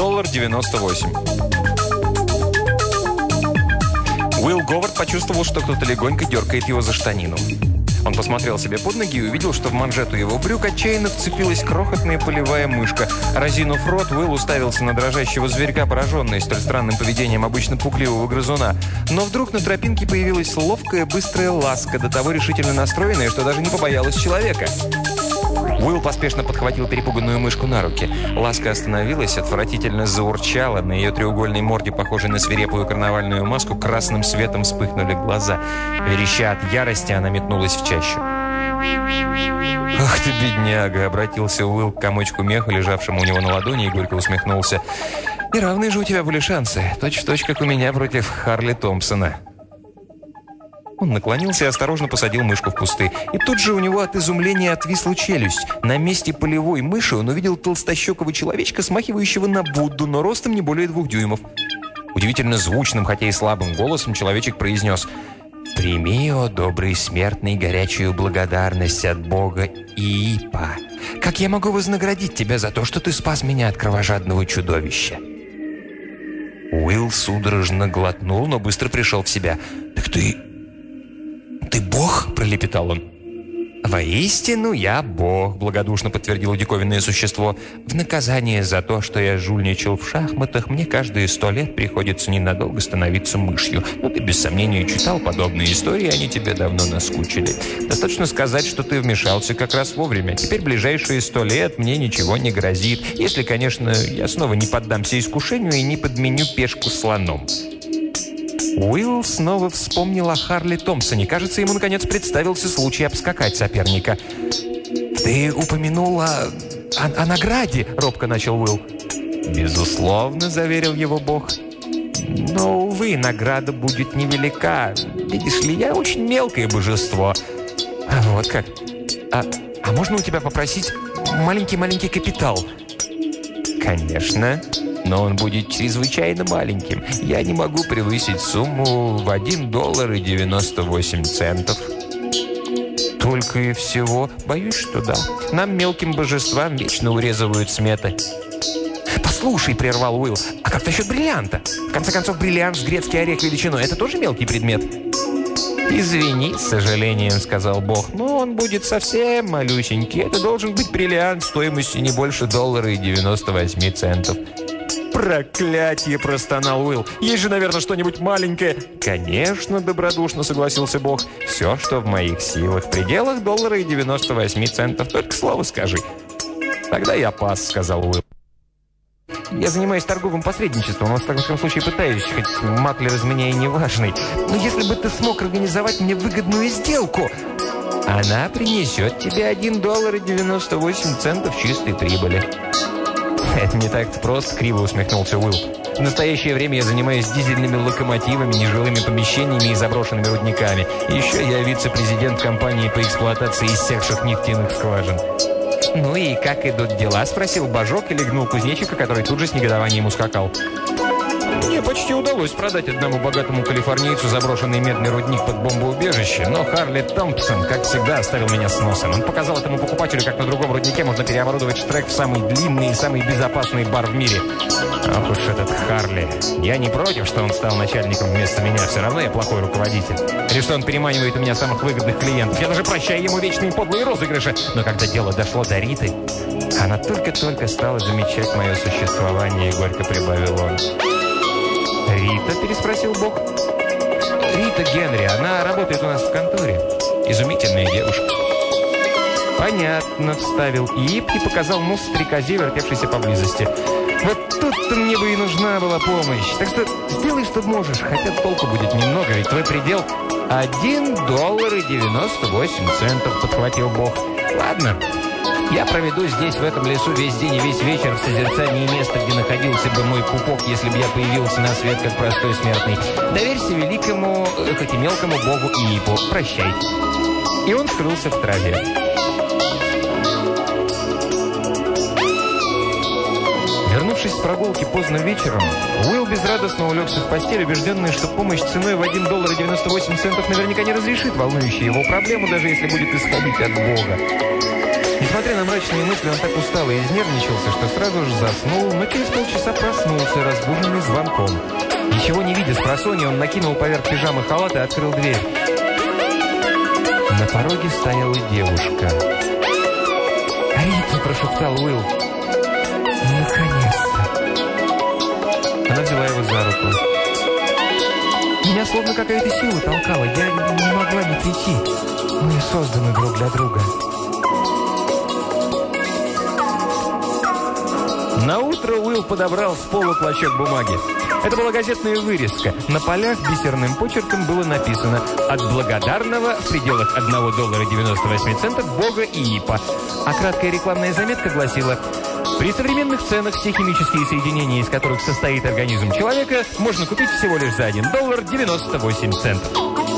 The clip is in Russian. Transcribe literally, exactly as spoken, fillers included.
доллар девяносто восемь. Уилл Говард почувствовал, что кто-то легонько дергает его за штанину. Он посмотрел себе под ноги и увидел, что в манжету его брюк отчаянно вцепилась крохотная полевая мышка. Разинув рот, Уилл уставился на дрожащего зверька, пораженный столь странным поведением обычно пугливого грызуна. Но вдруг на тропинке появилась ловкая, быстрая ласка, до того решительно настроенная, что даже не побоялась человека. Уилл поспешно подхватил перепуганную мышку на руки. Ласка остановилась, отвратительно заурчала. На ее треугольной морде, похожей на свирепую карнавальную маску, красным светом вспыхнули глаза. Вереща от ярости, она метнулась в чащу. «Ах ты, бедняга!» – обратился Уилл к комочку меха, лежавшему у него на ладони, и горько усмехнулся. «И равные же у тебя были шансы, точь-в-точь, как у меня против Харли Томпсона». Он наклонился и осторожно посадил мышку в кусты. И тут же у него от изумления отвисла челюсть. На месте полевой мыши он увидел толстощекого человечка, смахивающего на Будду, но ростом не более двух дюймов. Удивительно звучным, хотя и слабым голосом человечек произнес: «Прими, о добрый смертный, горячую благодарность от Бога Иипа. Как я могу вознаградить тебя за то, что ты спас меня от кровожадного чудовища?» Уилл судорожно глотнул, но быстро пришел в себя. «Так ты... «Ты Бог?» – пролепетал он. «Воистину я Бог», – благодушно подтвердило диковинное существо. «В наказание за то, что я жульничал в шахматах, мне каждые сто лет приходится ненадолго становиться мышью. Но ты без сомнения читал подобные истории, они тебе давно наскучили. Достаточно сказать, что ты вмешался как раз вовремя. Теперь ближайшие сто лет мне ничего не грозит, если, конечно, я снова не поддамся искушению и не подменю пешку слоном». Уилл снова вспомнил о Харли Томпсоне. Кажется, ему, наконец, представился случай обскакать соперника. «Ты упомянул о, о, о награде?» – робко начал Уилл. «Безусловно», – заверил его Бог. «Но, увы, награда будет невелика. Видишь ли, я очень мелкое божество». «А вот как? А, а можно у тебя попросить маленький-маленький капитал?» «Конечно. Но он будет чрезвычайно маленьким. Я не могу превысить сумму в один доллар и девяносто восемь центов». «Только и всего? Боюсь, что да. Нам, мелким божествам, вечно урезывают сметы». «Послушай», — прервал Уилл, — «а как насчет бриллианта? В конце концов, бриллиант с грецкий орех величиной — это тоже мелкий предмет?» «Извини, с сожалением», — сказал Бог, — «но он будет совсем малюсенький. Это должен быть бриллиант стоимостью не больше доллара и девяносто восьми центов». «Проклятие!» – простонал Уилл. «Есть же, наверное, что-нибудь маленькое». «Конечно», – добродушно согласился Бог. «Все, что в моих силах, в пределах доллара и девяносто восьми центов. Только слово скажи». «Тогда я пас», – сказал Уилл. «Я занимаюсь торговым посредничеством, но в таком случае пытаюсь, хоть маклер из меня и не важный. Но если бы ты смог организовать мне выгодную сделку, она принесет тебе один доллар и девяносто восемь центов чистой прибыли». «Это не так-то просто», — криво усмехнулся Уилл. «В настоящее время я занимаюсь дизельными локомотивами, нежилыми помещениями и заброшенными рудниками. И еще я вице-президент компании по эксплуатации иссякших нефтяных скважин». «Ну и как идут дела?» — спросил Божок и легнул кузнечика, который тут же с негодованием ускакал. «Мне почти удалось продать одному богатому калифорнийцу заброшенный медный рудник под бомбоубежище, но Харли Томпсон, как всегда, оставил меня с носом. Он показал этому покупателю, как на другом руднике можно переоборудовать штрек в самый длинный и самый безопасный бар в мире. Ах уж этот Харли. Я не против, что он стал начальником вместо меня, все равно я плохой руководитель. Или что он переманивает у меня самых выгодных клиентов. Я даже прощаю ему вечные подлые розыгрыши. Но когда дело дошло до Риты, она только-только стала замечать мое существование, и горько прибавил он». «Рита?» – переспросил Бог. «Рита Генри. Она работает у нас в конторе. Изумительная девушка». «Понятно», – вставил Ип и показал нос стрекозе, вертевшейся поблизости. «Вот тут-то мне бы и нужна была помощь. Так что сделай, что можешь, хотя толку будет немного, ведь твой предел один доллар и девяносто восемь центов», – подхватил Бог. «Ладно. Я проведу здесь, в этом лесу, весь день и весь вечер в созерцании места, где находился бы мой пупок, если бы я появился на свет как простой смертный. Доверься великому, хоть и мелкому богу Иипу. Прощай». И он скрылся в траве. Вернувшись с прогулки поздно вечером, Уилл безрадостно улегся в постель, убежденный, что помощь ценой в один доллар и девяносто восемь центов наверняка не разрешит волнующую его проблему, даже если будет исходить от Бога. Несмотря на мрачные мысли, он так устал и изнервничался, что сразу же заснул, но через полчаса проснулся, разбуженный звонком. Ничего не видя спросонья, он накинул поверх пижамы халат и открыл дверь. На пороге стояла девушка. «Рита!» – прошептал Уилл. «Наконец-то!» Она взяла его за руку. «Меня словно какая-то сила толкала. Я не могла не прийти. Мы созданы друг для друга». Наутро Уилл подобрал с пола клочок бумаги. Это была газетная вырезка. На полях бисерным почерком было написано «От благодарного в пределах одного доллара девяносто восемь центов Бога и Ипа». А краткая рекламная заметка гласила: «При современных ценах все химические соединения, из которых состоит организм человека, можно купить всего лишь за один доллар девяносто восемь центов».